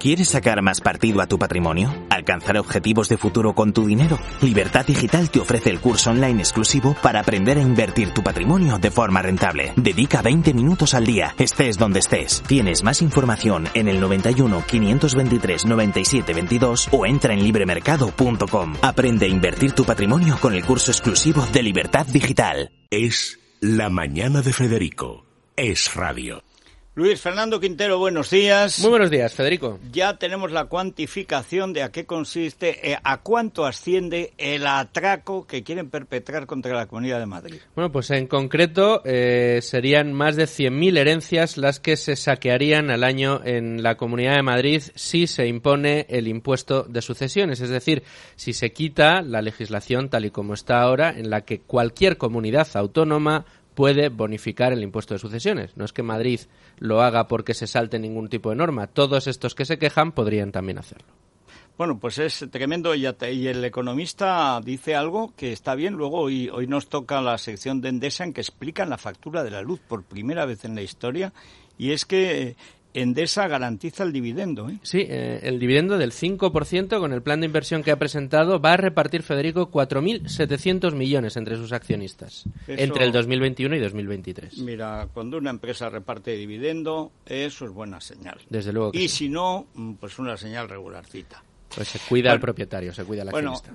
¿Quieres sacar más partido a tu patrimonio? ¿Alcanzar objetivos de futuro con tu dinero? Libertad Digital te ofrece el curso online exclusivo para aprender a invertir tu patrimonio de forma rentable. Dedica 20 minutos al día, estés donde estés. Tienes más información en el 91 523 97 22 o entra en libremercado.com. Aprende a invertir tu patrimonio con el curso exclusivo de Libertad Digital. Es La Mañana de Federico. Es radio. Luis Fernando Quintero, buenos días. Muy buenos días, Federico. Ya tenemos la cuantificación de a qué consiste, a cuánto asciende el atraco que quieren perpetrar contra la Comunidad de Madrid. Bueno, pues en concreto serían más de 100.000 herencias las que se saquearían al año en la Comunidad de Madrid si se impone el impuesto de sucesiones. Es decir, si se quita la legislación tal y como está ahora, en la que cualquier comunidad autónoma puede bonificar el impuesto de sucesiones. No es que Madrid lo haga porque se salte ningún tipo de norma. Todos estos que se quejan podrían también hacerlo. Bueno, pues es tremendo y el economista dice algo que está bien. Luego hoy nos toca la sección de Endesa en que explican la factura de la luz por primera vez en la historia, y es que Endesa garantiza el dividendo, ¿eh? Sí, el dividendo del 5% con el plan de inversión que ha presentado va a repartir, Federico, 4.700 millones entre sus accionistas entre el 2021 y 2023. Mira, cuando una empresa reparte dividendo, eso es buena señal. Desde luego que y sí. Si no, pues una señal regularcita. Pues se cuida al propietario, se cuida al accionista.